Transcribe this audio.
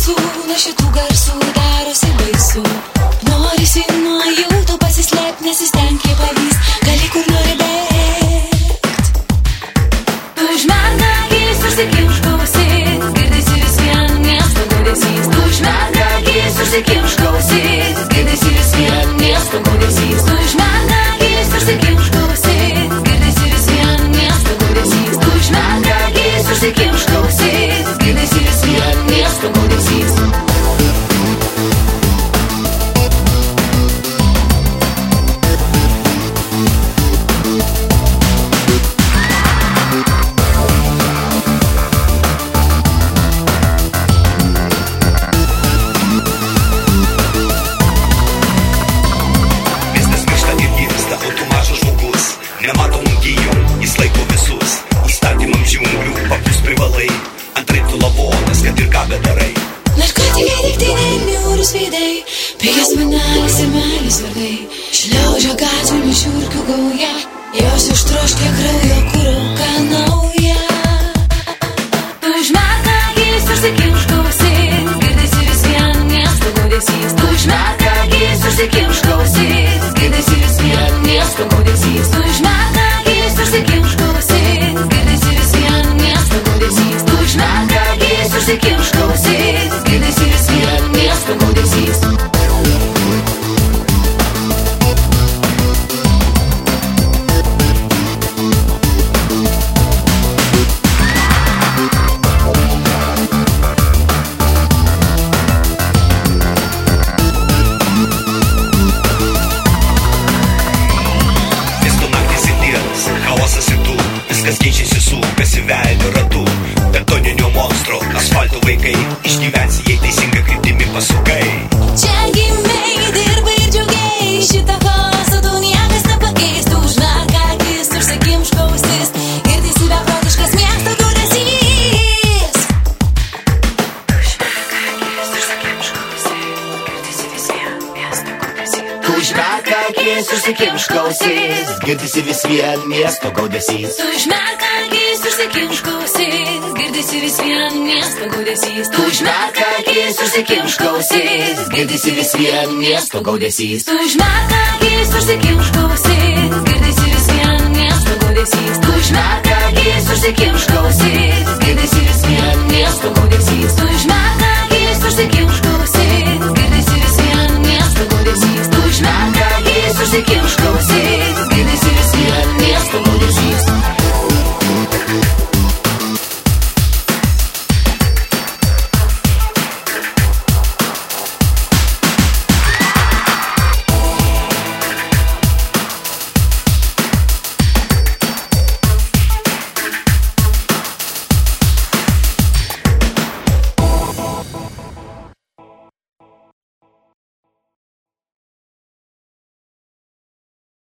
visų, nuo šitų garsų darosi baisu. Norisi nuo jų tu pasislėp, nesistenk jie pavyst, gali kur nori bėgt. Tu užmerk akis, užsikimšk ausis, girdisi vis vien miesto gaudesys. Tu užmerk akis, užsikimšk ausis, girdisi vis vien miesto gaudesys. Tu užmerk akis, užsikimšk ausis, girdisi vis vien miesto gaudesys. Tu užmerk akis, užsikimšk ausis, girdisi vis vien miesto gaudesys. Nematomų gijų, jis laiko visus įstatymams džiunglių, papus privalai, antraip tu lavonas, kad ir ką bedarai. Narkotikai, degtinė ir niūrūs veidai, pigias vanelis ir meilės vardai, šliaužia gatvių žiurkių gauja, jos ištroškia kraujo kurauką naują. Tu užmerk akis, užsikimšk ausis, girdisi vis vien miesto gaudesys. Tu užmerk akis, užsikimšk ausis, girdisi vis vien miesto gaudesys. Tu užmerk akis, užsikimšk ausis, girdisi vis vien miesto gaudesys. Tu užmerk akis, užsikimšk ausis, girdisi vis vien miesto gaudesys. Chaosas ir tu, viskas keičiasi su besivelniu ratu. Betoninio monstro, asfalto vaikai, išgyvensi, jei teisinga kryptimi pasukai. Čia gimei, dirbai ir džiaugiai, šitą chaosą tu niekas nepakeis. Tu užmerk akis, užsikimšk ausis, girdisi beprotiškas miesto gaudesys. Tu užmerk akis, užsikimšk ausis, girdisi vis vien miesto gaudesys. Tu užmerk akis, užsikimšk ausis, girdisi vis vien miesto gaudesys. Tu užmerk akis, užsikimšk ausis, girdisi vis vien miesto gaudesys. Tu užmerk akis, užsikimšk ausis, girdisi vis vien miesto gaudesys. Tu užmerk akis, užsikimšk ausis, girdisi vis vien miesto gaudesys.